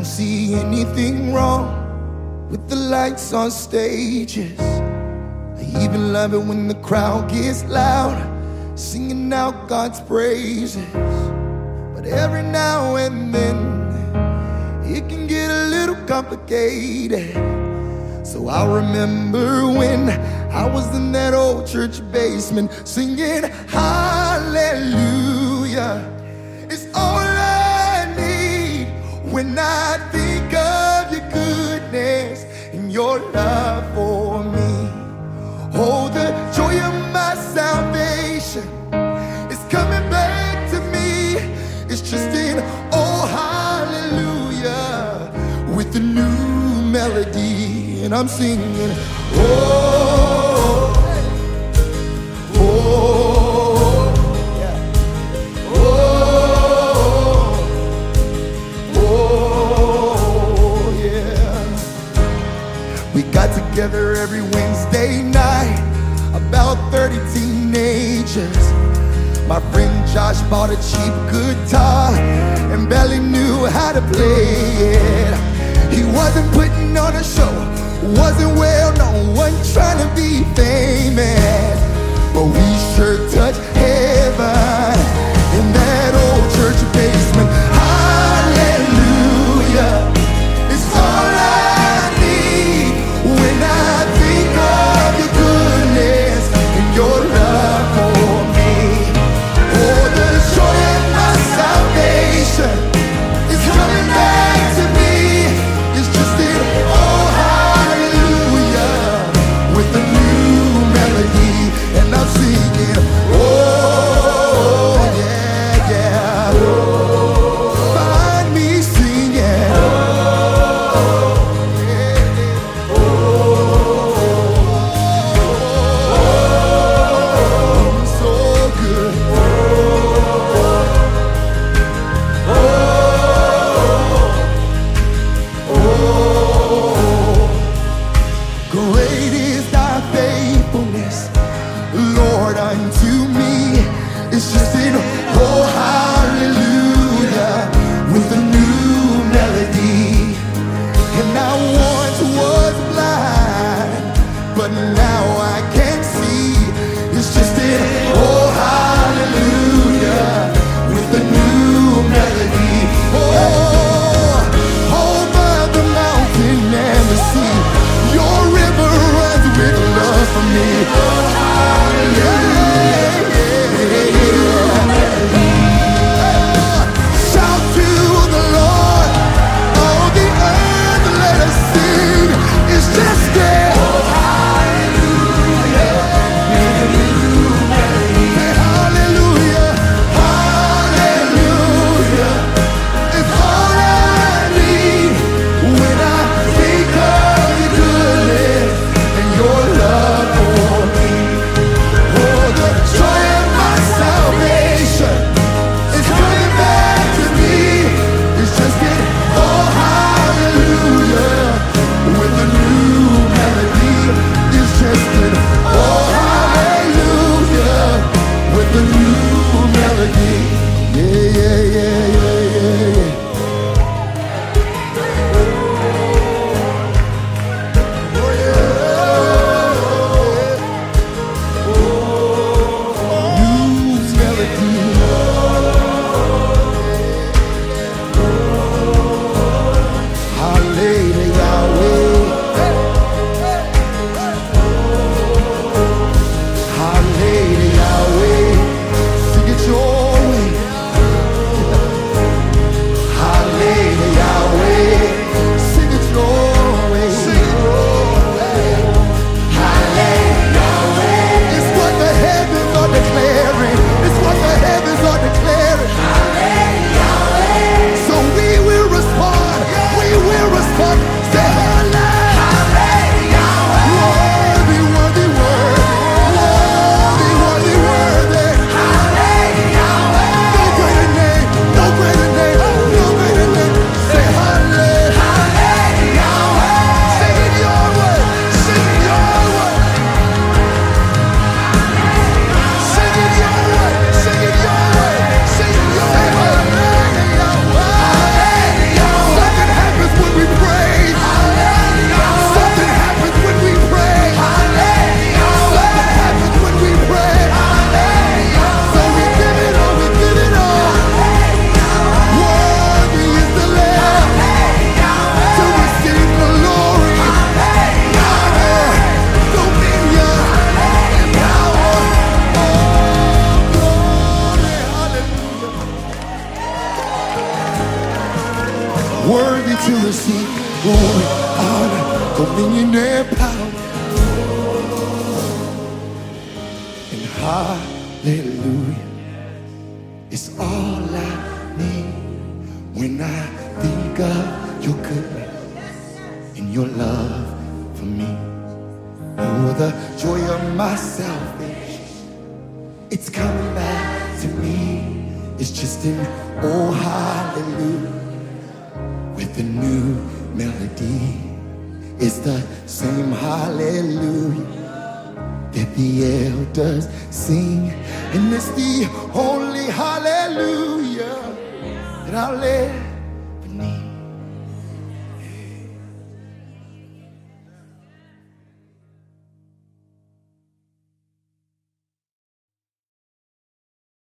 don't see anything wrong with the lights on stages. I even love it when the crowd gets loud, singing out God's praises. But every now and then it can get a little complicated. So I remember when I was in that old church basement singing hallelujah. It's all I need when I think of your goodness and your love for me. Oh, the joy of my salvation is coming back to me. It's just in oh hallelujah with a new melody. And I'm singing, oh, oh, yeah. Oh, oh, yeah. We got together every Wednesday night, about 30 teenagers. My friend Josh bought a cheap guitar and barely knew how to play it. He wasn't putting on a show, wasn't well known, wasn't trying to be famous, but we sure touched heaven in that old church basement. Hallelujah, it's all I need when I think of your goodness and your love for me. Oh, the joy of my salvation is coming back to me. It's just in oh with a new melody, and I'm singing, oh. worthy to receive glory, honor, dominion, and power. And hallelujah is all I need when I think of your goodness and your love for me. Oh, the joy of my salvation, it's coming back to me. It's just an oh hallelujah with a new melody. It's the same hallelujah that the elders sing, and it's the only hallelujah that I'll let